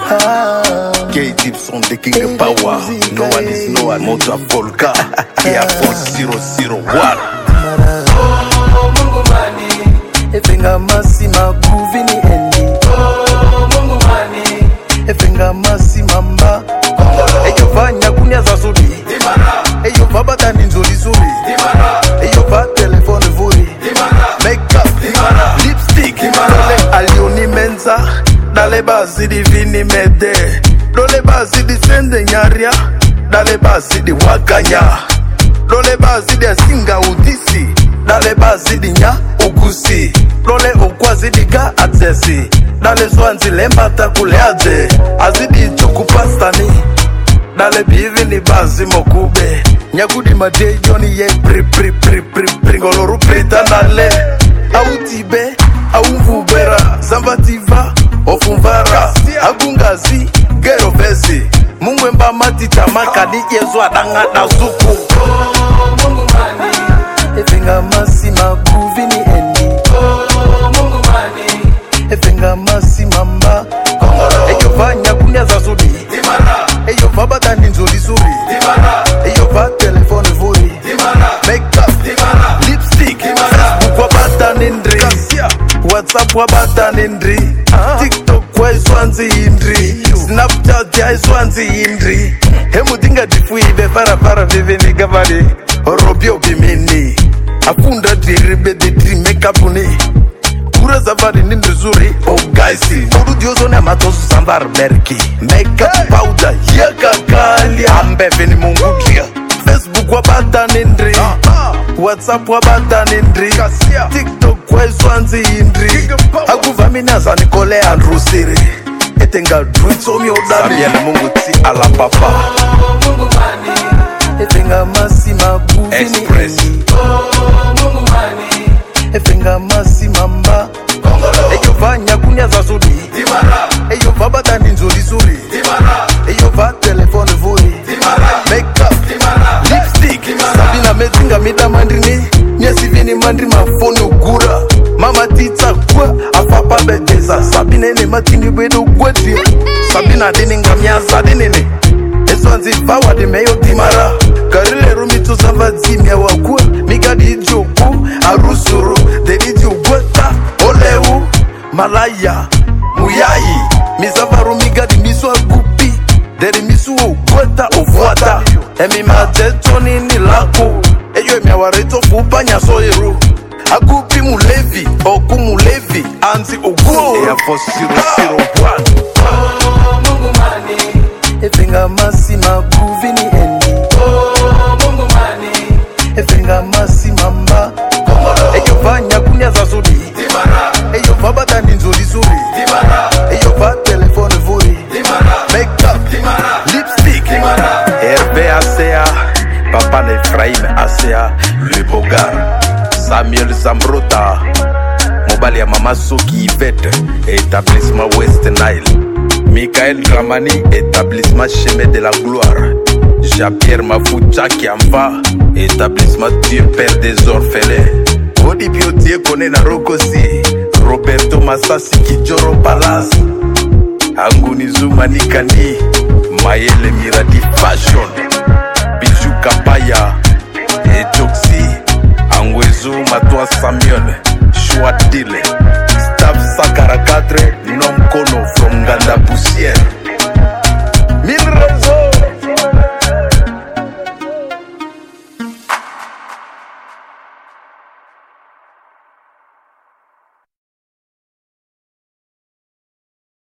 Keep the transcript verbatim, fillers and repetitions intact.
K-Tips on the king of power. No one is no one. Motor Volca. Air Force zero zero one. Oh, Mungu mani. Efenga masi maguvi ni endi. Oh, Mungu mani. Efenga masi mamba. Eyo vanya kunya za sudi. Dimara. Eyo vabata ninzoli suri. Dimara. Eyo va telefone vuri. Dimara. Make up. Dimara. Lipstick. Dimara. Alioni menza. Dale basi di vini mede. Dole basi di sende nyaria. Dale basi di wakanya. Dole basi di singa udisi. Dale basi di nya ugusi. Dole okwazi di ga atzesi. Dale swanzi lembata kuleaze. Azidi choku pastani. Dale bivi ni bazi mokube. Nyagudi made yoni ye pri pri pri pri pri. Ngoloru prita nale. Autibe, aumvubera. Zambativa, ofumvara. Agungazi, gero besi. Mungwe mba matita makadi yezu adanga na zuku. Oh, Mungu mani. Efenga masi maguvi ni endi. Oh, Mungu mani. Efenga masi mamba. Eyo vanya kunya za sudi. Dimara. Eyo vabata ninzoli suri. Dimara. Eyo va telefone vuri. Dimara. Make up. Dimara. Lipstick. Dimara. Facebook wabata nindri. WhatsApp wabata nindri. TikTok kwa iswanzi indri. Snapchat ya iswanzi indri. Hemu dinga difuibe para para vivi ni gavadi. Orobio bimini. Afunda diribe de dri make up uni. Kura zavari nindri zuri. Oh guysy. Uru diozo ne matosu sambar merki. Make up powder. Yaka kali. Ambe vini mungu kia. Facebook wabata nindri. WhatsApp wabata nindri. TikTok kwa iswanzi indri. Aguvamina za Nicole Andrusiri. Etenga druits omi odami. Sabiel Mungu ti ala papa. Oh, Mungu mani. Efenga masi maguvi Express. ni endi. Oh, Mungu mani. Efenga masi mamba. Eyo vanya kunya za sudi. Dimara. Eyo vabata ninzoli suri. Dimara. Eyo va telefone vuri. Dimara. Make up. Dimara. Lipstick. Dimara. Sabina mezinga mida mandrini. Nyesi vini mandri mafoni ugura. Mama tita kwa afapa bedeza. Sabina ene matini bedo gwetri. Sabina dini ngamyaza dinini. Eswanzi bawa di meyo dimara. Karile rumi tu samba zimya wakua. Migadi ijoku arusuru. Dediti ugweta olewu. Malaya muyayi. Misavaru migadi misu agupi. Deri misu ugweta ufuata. Emi majeto nini lako. Eyo emi awareto fupa nyasoyeru. Agupi mulevi, oku mulevi. Anzi ogu Air Force zero zero one. Oh, Mungu mani. Efenga masi maguvi ni endi. Oh, Mungu mani. Efenga masi mamba. Eyo vanya kunya za sudi. Dimara. Eyo vabata ninzoli suri. Dimara. Eyo va telefone vuri. Dimara. Make up. Dimara. Lipstick. Dimara. R B A C A. Papa Ephraim A C A. Le Bogar. Samuel Zambrota. Mobile ya Mama Soki Yvette. Établissement West Nile. Michael Dramani. Établissement Chemin de la Gloire. Jean-Pierre Mafoucha Kiamba. Établissement Dieu Père des Orphelins. Odi Biotie Kone na Rokosi. Roberto Masasi Kijoro Palace. Anguni Zuma Nikani. Mayele Miradi Fashion. Bijou Kapaya. Etoxi. Angwezo Matoa Samuel. Chouadile. Staff Sakara quatre. Nom Kono from Ganda Poussière.